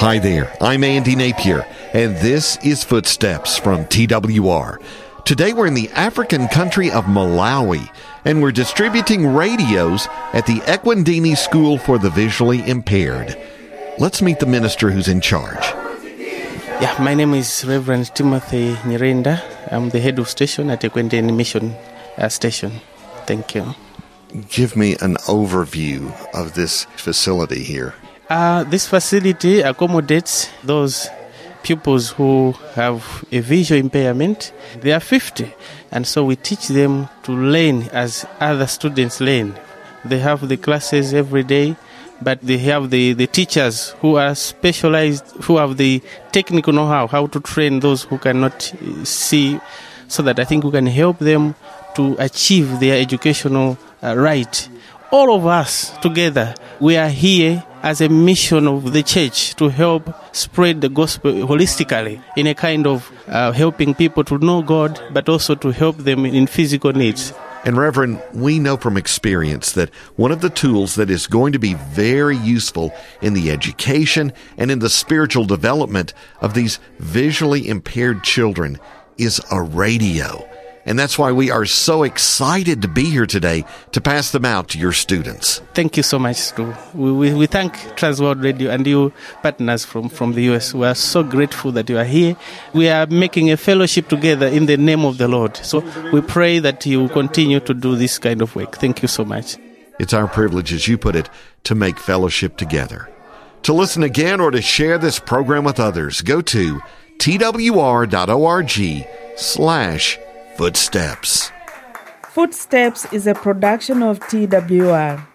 Hi there, I'm Andy Napier, and this is Footsteps from TWR. Today we're in the African country of Malawi, and we're distributing radios at the Ekwendeni School for the Visually Impaired. Let's meet the minister who's in charge. Yeah, my name is Reverend Timothy Nyirenda. I'm the head of station at Ekwendeni Mission Station. Thank you. Give me an overview of this facility here. This facility accommodates those pupils who have a visual impairment. They are 50, and so we teach them to learn as other students learn. They have the classes every day, but they have the teachers who are specialized, who have the technical know-how, how to train those who cannot see, so that I think we can help them to achieve their educational right. All of us together, we are here as a mission of the church to help spread the gospel holistically in a kind of helping people to know God, but also to help them in physical needs. And Reverend, we know from experience that one of the tools that is going to be very useful in the education and in the spiritual development of these visually impaired children is a radio. And that's why we are so excited to be here today to pass them out to your students. Thank you so much. We thank Transworld Radio and you partners from the U.S. We are so grateful that you are here. We are making a fellowship together in the name of the Lord. So we pray that you will continue to do this kind of work. Thank you so much. It's our privilege, as you put it, to make fellowship together. To listen again or to share this program with others, go to twr.org/Footsteps. Footsteps is a production of TWR.